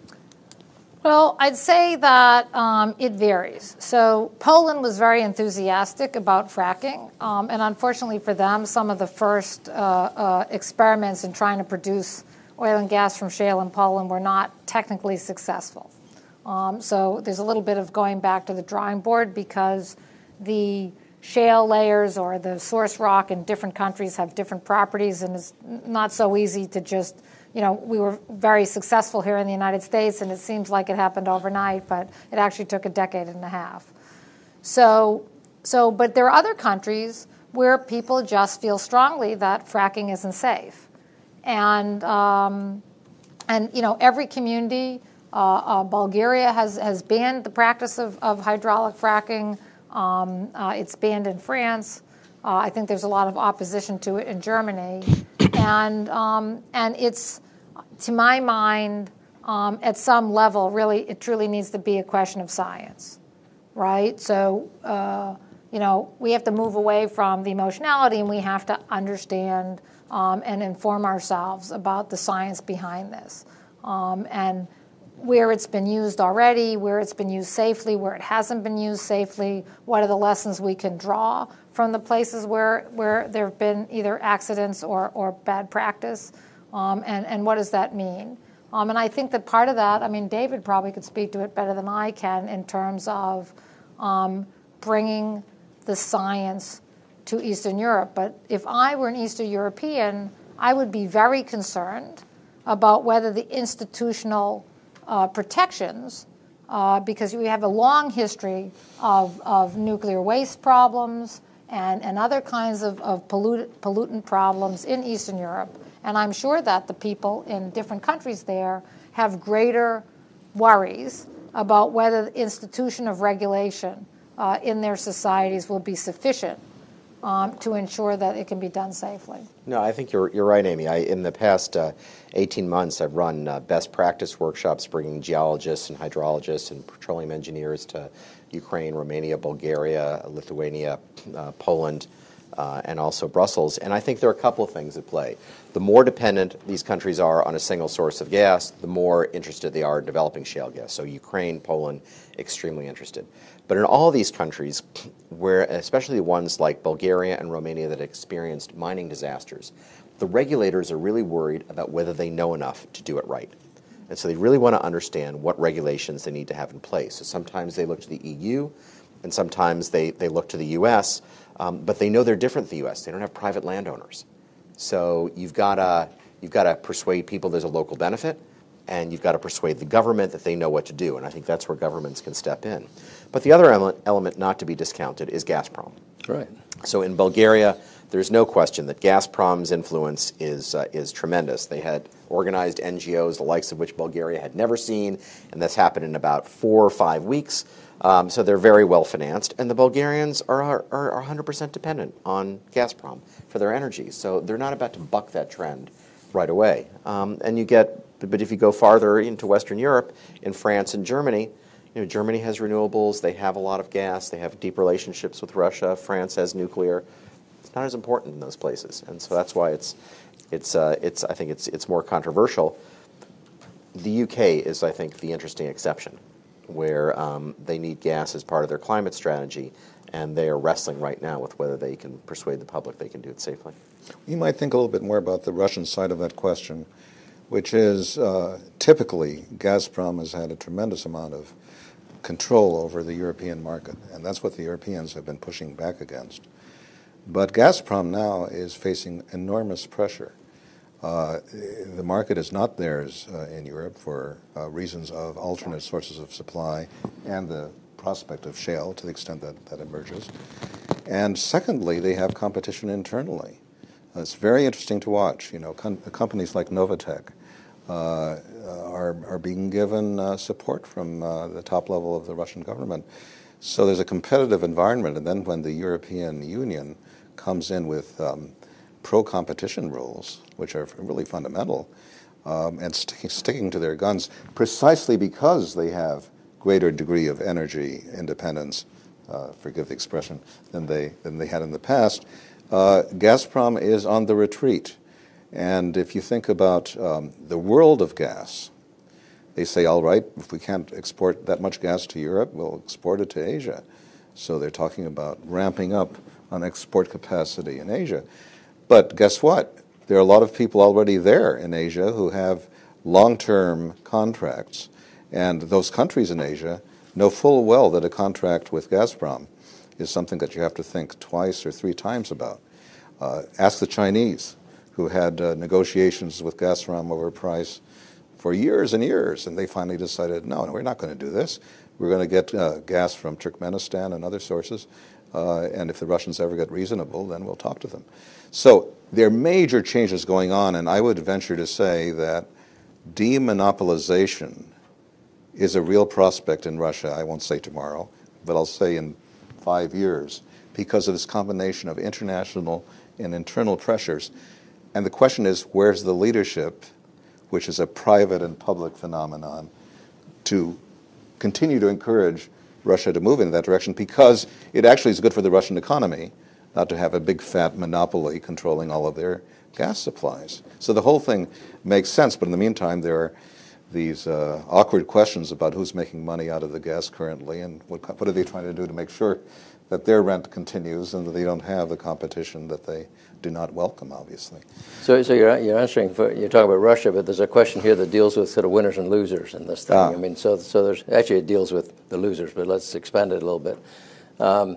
Well, I'd say that it varies. So Poland was very enthusiastic about fracking, and unfortunately for them, some of the first experiments in trying to produce oil and gas from shale in Poland were not technically successful. So there's a little bit of going back to the drawing board because the shale layers or the source rock in different countries have different properties, and it's not so easy to just, you know, we were very successful here in the United States, and it seems like it happened overnight, but it actually took a decade and a half. But there are other countries where people just feel strongly that fracking isn't safe. And you know, every community, Bulgaria has banned the practice of hydraulic fracking. It's banned in France. I think there's a lot of opposition to it in Germany. And it's, to my mind, at some level, really, it truly needs to be a question of science, right? So, you know, we have to move away from the emotionality, and we have to understand and inform ourselves about the science behind this. And where it's been used already, where it's been used safely, where it hasn't been used safely, what are the lessons we can draw from the places where there have been either accidents or bad practice, and what does that mean? And I think that part of that, I mean, David probably could speak to it better than I can in terms of bringing the science to Eastern Europe. But if I were an Eastern European, I would be very concerned about whether the institutional protections, because we have a long history of nuclear waste problems and other kinds of pollutant problems in Eastern Europe. And I'm sure that the people in different countries there have greater worries about whether the institution of regulation in their societies will be sufficient to ensure that it can be done safely. No, I think you're right, Amy. In the past 18 months, I've run best practice workshops bringing geologists and hydrologists and petroleum engineers to Ukraine, Romania, Bulgaria, Lithuania, Poland, and also Brussels. And I think there are a couple of things at play. The more dependent these countries are on a single source of gas, the more interested they are in developing shale gas. So Ukraine, Poland, extremely interested. But in all these countries, where especially ones like Bulgaria and Romania that experienced mining disasters, the regulators are really worried about whether they know enough to do it right. And so they really want to understand what regulations they need to have in place. So sometimes they look to the EU, and sometimes they look to the U.S., but they know they're different than the U.S. They don't have private landowners. So you've got to persuade people there's a local benefit, and you've got to persuade the government that they know what to do. And I think that's where governments can step in. But the other element not to be discounted is Gazprom. Right. So in Bulgaria, there's no question that Gazprom's influence is tremendous. They had organized NGOs, the likes of which Bulgaria had never seen, and that's happened in about 4 or 5 weeks. So they're very well financed, and the Bulgarians are 100% dependent on Gazprom for their energy. So they're not about to buck that trend right away. But if you go farther into Western Europe, in France and Germany, Germany has renewables. They have a lot of gas. They have deep relationships with Russia. France has nuclear. It's not as important in those places, and so that's why I think it's more controversial. The UK is, I think, the interesting exception, where they need gas as part of their climate strategy, and they are wrestling right now with whether they can persuade the public they can do it safely. You might think a little bit more about the Russian side of that question, which is typically Gazprom has had a tremendous amount of control over the European market, and that's what the Europeans have been pushing back against. But Gazprom now is facing enormous pressure. The market is not theirs in Europe for reasons of alternate sources of supply and the prospect of shale to the extent that emerges. And secondly, they have competition internally. It's very interesting to watch. Companies like Novatek are being given support from the top level of the Russian government. So there's a competitive environment, and then when the European Union comes in with pro-competition rules, which are really fundamental, and sticking to their guns precisely because they have greater degree of energy independence, forgive the expression, than they had in the past, Gazprom is on the retreat. And if you think about the world of gas, they say, all right, if we can't export that much gas to Europe, we'll export it to Asia. So they're talking about ramping up on export capacity in Asia. But guess what? There are a lot of people already there in Asia who have long-term contracts. And those countries in Asia know full well that a contract with Gazprom is something that you have to think twice or 3 times about. Ask the Chinese, who had negotiations with Gazprom over price for years and years, and they finally decided, no, we're not going to do this. We're going to get gas from Turkmenistan and other sources, and if the Russians ever get reasonable, then we'll talk to them. So there are major changes going on, and I would venture to say that demonopolization is a real prospect in Russia. I won't say tomorrow, but I'll say in 5 years, because of this combination of international and internal pressures. And the question is, where's the leadership, which is a private and public phenomenon, to continue to encourage Russia to move in that direction, because it actually is good for the Russian economy not to have a big fat monopoly controlling all of their gas supplies. So the whole thing makes sense, but in the meantime there are these awkward questions about who's making money out of the gas currently, and what are they trying to do to make sure that their rent continues and that they don't have the competition that they do not welcome, obviously. So you're answering you're talking about Russia, but there's a question here that deals with sort of winners and losers in this thing. I mean, so there's actually it deals with the losers, but let's expand it a little bit.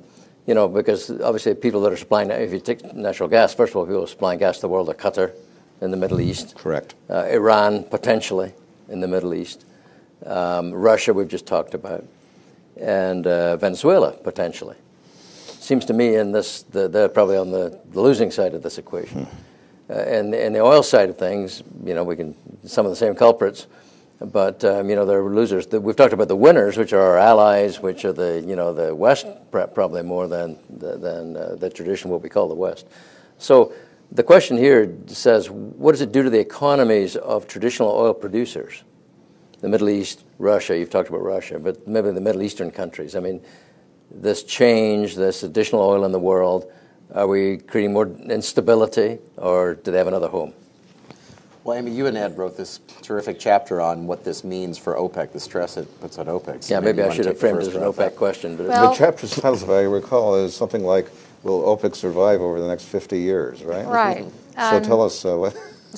because obviously people that are supplying, if you take natural gas, first of all, people supplying gas to the world are Qatar in the Middle East. Correct. Iran, potentially, in the Middle East. Russia, we've just talked about. And Venezuela, potentially. Seems to me in this, they're probably on the losing side of this equation. And the oil side of things, we can, some of the same culprits, but, they're losers. We've talked about the winners, which are our allies, which are the West, probably more than the tradition, what we call the West. So the question here says, what does it do to the economies of traditional oil producers? The Middle East, Russia, you've talked about Russia, but maybe the Middle Eastern countries. I mean, this change, this additional oil in the world, are we creating more instability, or do they have another home? Well, Amy, you and Ed wrote this terrific chapter on what this means for OPEC, the stress it puts on OPEC. So yeah, maybe I should have framed it as an OPEC that question. But The chapter's title, if I recall, is something like, will OPEC survive over the next 50 years, right? Right. So tell us what...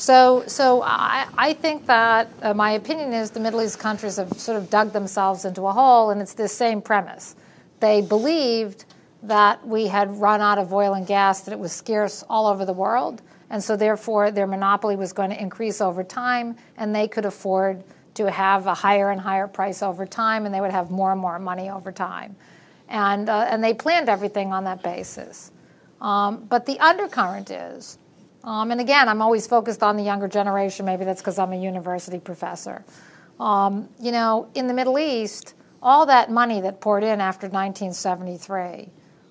So I think that my opinion is the Middle East countries have sort of dug themselves into a hole, and it's this same premise. They believed that we had run out of oil and gas, that it was scarce all over the world, and so therefore their monopoly was going to increase over time, and they could afford to have a higher and higher price over time, and they would have more and more money over time. And they planned everything on that basis. But the undercurrent is, and again, I'm always focused on the younger generation. Maybe that's because I'm a university professor. In the Middle East, all that money that poured in after 1973,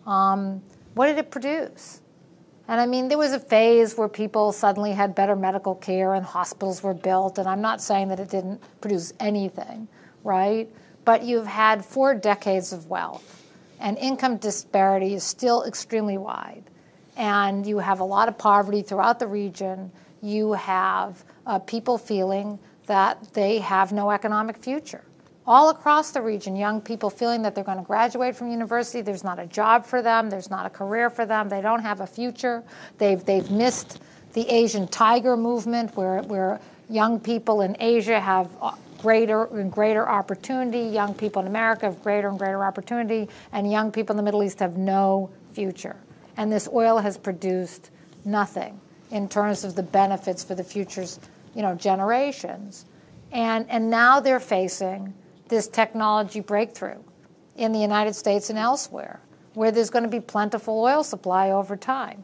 what did it produce? And I mean, there was a phase where people suddenly had better medical care and hospitals were built, and I'm not saying that it didn't produce anything, right? But you've had 4 decades of wealth, and income disparity is still extremely wide. And you have a lot of poverty throughout the region. You have people feeling that they have no economic future. All across the region, young people feeling that they're going to graduate from university, there's not a job for them, there's not a career for them, they don't have a future. They've missed the Asian tiger movement where young people in Asia have greater and greater opportunity, young people in America have greater and greater opportunity, and young people in the Middle East have no future. And this oil has produced nothing in terms of the benefits for the future's, generations. And now they're facing this technology breakthrough in the United States and elsewhere, where there's going to be plentiful oil supply over time.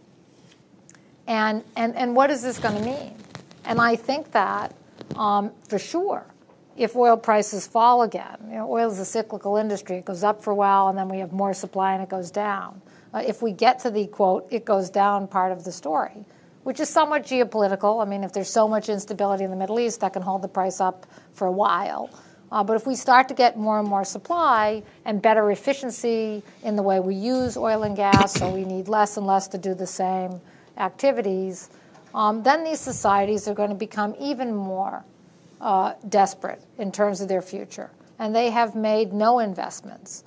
And what is this going to mean? And I think that, for sure, if oil prices fall again, oil is a cyclical industry. It goes up for a while, and then we have more supply, and it goes down. If we get to the, quote, it goes down part of the story, which is somewhat geopolitical. I mean, if there's so much instability in the Middle East, that can hold the price up for a while. But if we start to get more and more supply and better efficiency in the way we use oil and gas, so we need less and less to do the same activities, then these societies are going to become even more desperate in terms of their future. And they have made no investments.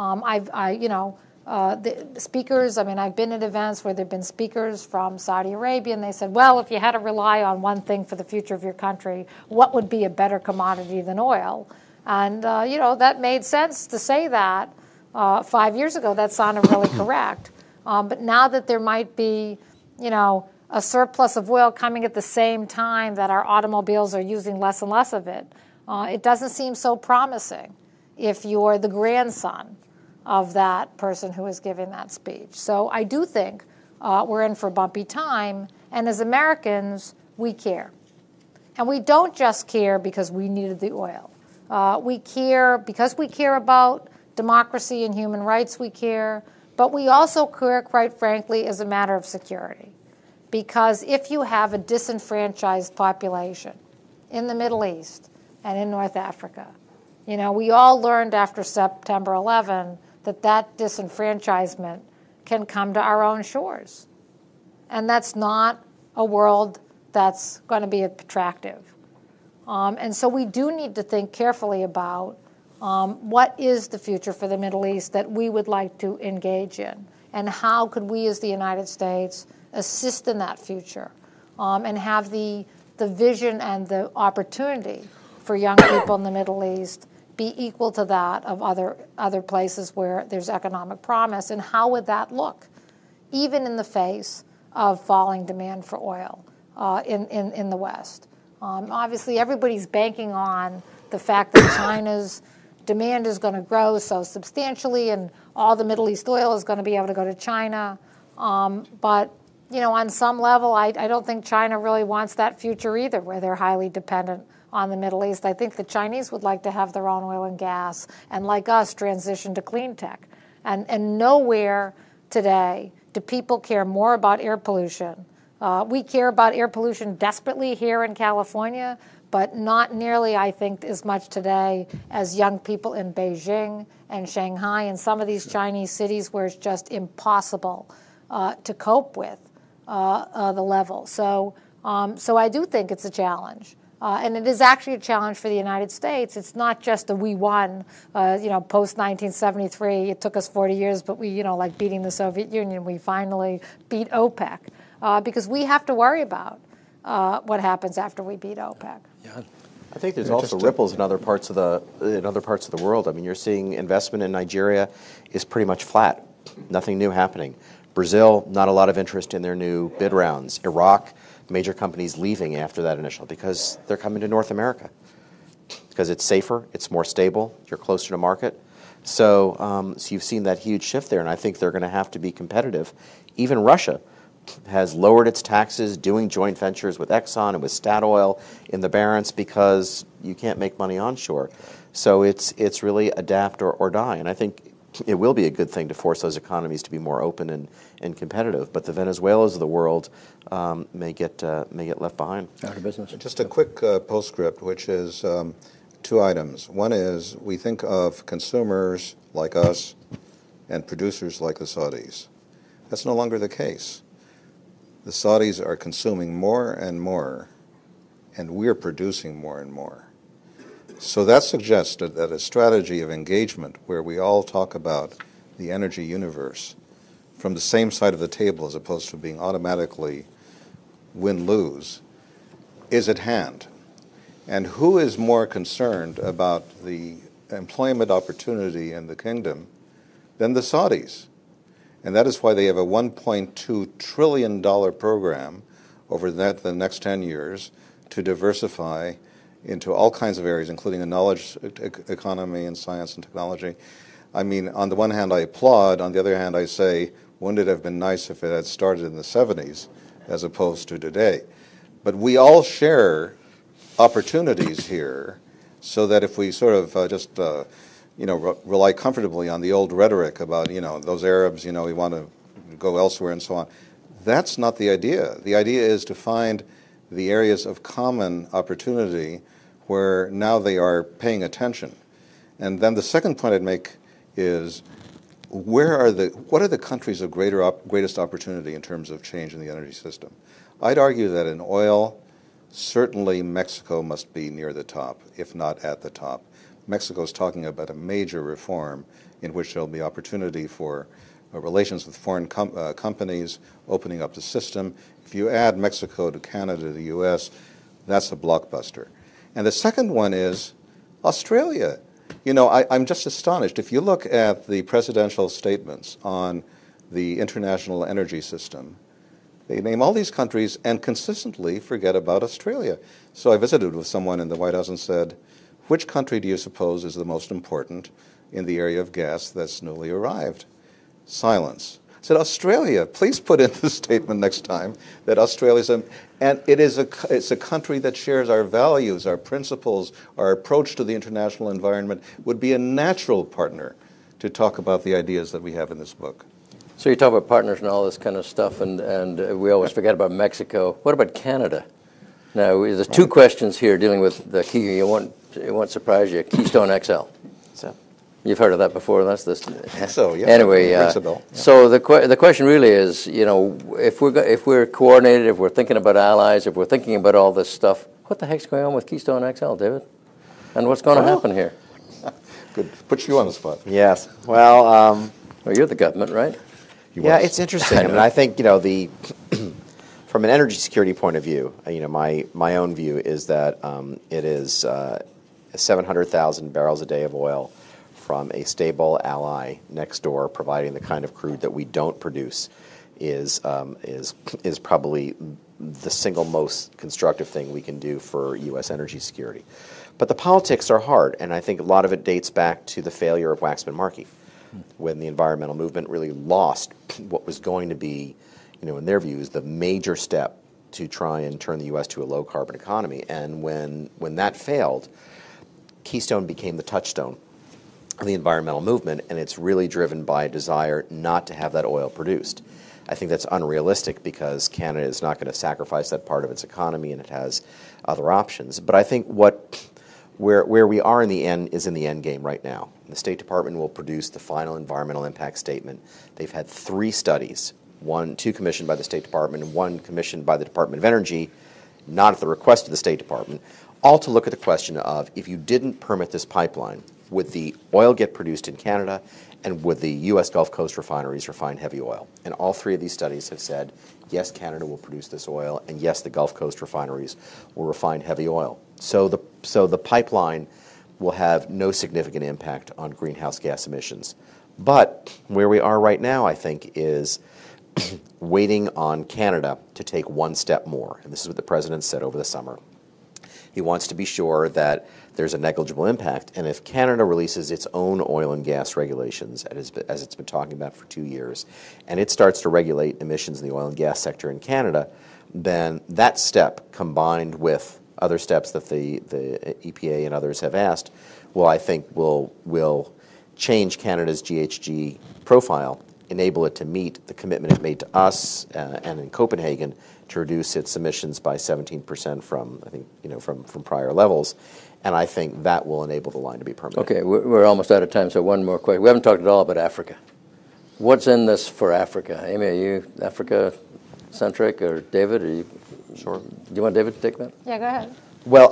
The speakers, I've been at events where there have been speakers from Saudi Arabia, and they said, well, if you had to rely on one thing for the future of your country, what would be a better commodity than oil? And, that made sense to say that 5 years ago. That sounded really correct. But now that there might be, a surplus of oil coming at the same time that our automobiles are using less and less of it, it doesn't seem so promising if you're the grandson of that person who is giving that speech. So I do think we're in for a bumpy time, and as Americans, we care. And we don't just care because we needed the oil. We care because we care about democracy and human rights, we care, but we also care, quite frankly, as a matter of security. Because if you have a disenfranchised population in the Middle East and in North Africa, we all learned after September 11 that disenfranchisement can come to our own shores. And that's not a world that's going to be attractive. And so we do need to think carefully about what is the future for the Middle East that we would like to engage in, and how could we as the United States assist in that future and have the vision and the opportunity for young people in the Middle East be equal to that of other places where there's economic promise? And how would that look, even in the face of falling demand for oil in the West? Obviously, everybody's banking on the fact that China's demand is going to grow so substantially, and all the Middle East oil is going to be able to go to China. But on some level, I don't think China really wants that future either, where they're highly dependent on the Middle East. I think the Chinese would like to have their own oil and gas, and like us, transition to clean tech. And nowhere today do people care more about air pollution. We care about air pollution desperately here in California, but not nearly, I think, as much today as young people in Beijing and Shanghai and some of these Chinese cities where it's just impossible to cope with the level. So I do think it's a challenge. And it is actually a challenge for the United States. It's not just a we won, post-1973. It took us 40 years, but we, like beating the Soviet Union, we finally beat OPEC. Because we have to worry about what happens after we beat OPEC. Yeah. I think there's also ripples in other parts of the world. I mean, you're seeing investment in Nigeria is pretty much flat. Nothing new happening. Brazil, not a lot of interest in their new bid rounds. Iraq, major companies leaving after that initial because they're coming to North America because it's safer, it's more stable, you're closer to market. So you've seen that huge shift there, and I think they're going to have to be competitive. Even Russia has lowered its taxes, doing joint ventures with Exxon and with Statoil in the Barents because you can't make money onshore. So it's really adapt or die, and I think it will be a good thing to force those economies to be more open and competitive. But the Venezuelas of the world may get left behind. Out of business. Just a quick postscript, which is two items. One is we think of consumers like us and producers like the Saudis. That's no longer the case. The Saudis are consuming more and more, and we're producing more and more. So that suggested that a strategy of engagement where we all talk about the energy universe from the same side of the table as opposed to being automatically win-lose is at hand. And who is more concerned about the employment opportunity in the kingdom than the Saudis? And that is why they have a $1.2 trillion program over the next 10 years to diversify into all kinds of areas, including a knowledge economy and science and technology. I mean, on the one hand, I applaud. On the other hand, I say, wouldn't it have been nice if it had started in the 70s as opposed to today? But we all share opportunities here so that if we sort of rely comfortably on the old rhetoric about, those Arabs, we want to go elsewhere and so on. That's not the idea. The idea is to find the areas of common opportunity where now they are paying attention. And then the second point I'd make is what are the countries of greatest opportunity in terms of change in the energy system? I'd argue that in oil, certainly Mexico must be near the top, if not at the top. Mexico is talking about a major reform in which there will be opportunity for relations with foreign companies, opening up the system. If you add Mexico to Canada, the U.S., that's a blockbuster. And the second one is Australia. I'm just astonished. If you look at the presidential statements on the international energy system, they name all these countries and consistently forget about Australia. So I visited with someone in the White House and said, which country do you suppose is the most important in the area of gas that's newly arrived? Silence. I said, Australia, please put in the statement next time that Australia's and it's a country that shares our values, our principles, our approach to the international environment, would be a natural partner to talk about the ideas that we have in this book. So you talk about partners and all this kind of stuff, and we always forget about Mexico. What about Canada? Now, there's two questions here dealing with the key. It won't surprise you. Keystone XL. So. You've heard of that before. That's this. So yeah. Anyway, rings a bell. Yeah. So the question really is, if we're coordinated, if we're thinking about allies, if we're thinking about all this stuff, what the heck's going on with Keystone XL, David? And what's going to happen here? Good. Put you on the spot. Yes. Well, you're the government, right? It's interesting. I think from an energy security point of view, my own view is that it is 700,000 barrels a day of oil from a stable ally next door providing the kind of crude that we don't produce is probably the single most constructive thing we can do for U.S. energy security. But the politics are hard, and I think a lot of it dates back to the failure of Waxman-Markey, when the environmental movement really lost what was going to be, in their views, the major step to try and turn the U.S. to a low-carbon economy. And when that failed, Keystone became the touchstone of the environmental movement, and it's really driven by a desire not to have that oil produced. I think that's unrealistic because Canada is not going to sacrifice that part of its economy, and it has other options. But I think where we are in the end is in the end game right now. The State Department will produce the final environmental impact statement. They've had 3 studies, two commissioned by the State Department and one commissioned by the Department of Energy, not at the request of the State Department, all to look at the question of, if you didn't permit this pipeline, would the oil get produced in Canada, and would the U.S. Gulf Coast refineries refine heavy oil? And all 3 of these studies have said, yes, Canada will produce this oil, and yes, the Gulf Coast refineries will refine heavy oil. So the pipeline will have no significant impact on greenhouse gas emissions. But where we are right now, I think, is waiting on Canada to take one step more. And this is what the President said over the summer. He wants to be sure that there's a negligible impact. And if Canada releases its own oil and gas regulations, as it's been talking about for 2 years, and it starts to regulate emissions in the oil and gas sector in Canada, then that step, combined with other steps that the EPA and others have asked, I think will change Canada's GHG profile, enable it to meet the commitment it made to us and in Copenhagen to reduce its emissions by 17% from prior levels. And I think that will enable the line to be permanent. Okay, we're almost out of time, so one more question. We haven't talked at all about Africa. What's in this for Africa? Amy, are you Africa-centric, or David? Are you? Sure. Do you want David to take that? Yeah, go ahead. Well,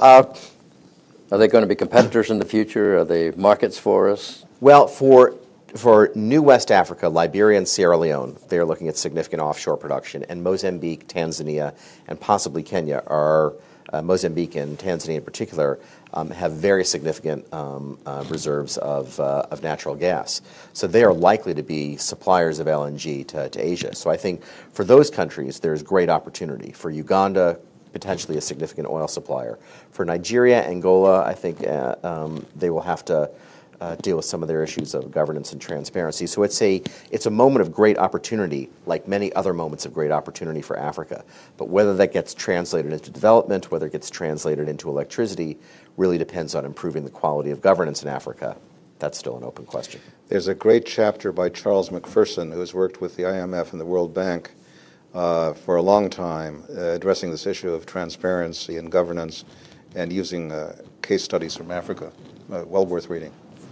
are they going to be competitors in the future? Are they markets for us? Well, for New West Africa, Liberia and Sierra Leone, they are looking at significant offshore production, and Mozambique, Tanzania, and possibly Kenya are, Mozambique and Tanzania in particular, have very significant reserves of natural gas. So they are likely to be suppliers of LNG to Asia. So I think for those countries, there's great opportunity. For Uganda, potentially a significant oil supplier. For Nigeria, Angola, I think they will have to deal with some of their issues of governance and transparency. So it's a moment of great opportunity, like many other moments of great opportunity for Africa. But whether that gets translated into development, whether it gets translated into electricity, really depends on improving the quality of governance in Africa. That's still an open question. There's a great chapter by Charles McPherson, who has worked with the IMF and the World Bank for a long time, addressing this issue of transparency and governance and using case studies from Africa. Well worth reading.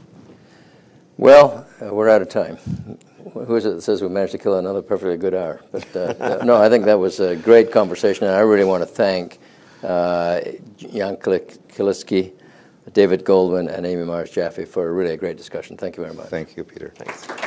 Well, we're out of time. Who is it that says we managed to kill another perfectly good hour? But no, I think that was a great conversation, and I really want to thank Jan Kiliski, David Goldwyn, and Amy Myers Jaffe for really a great discussion. Thank you very much. Thank you, Peter. Thanks.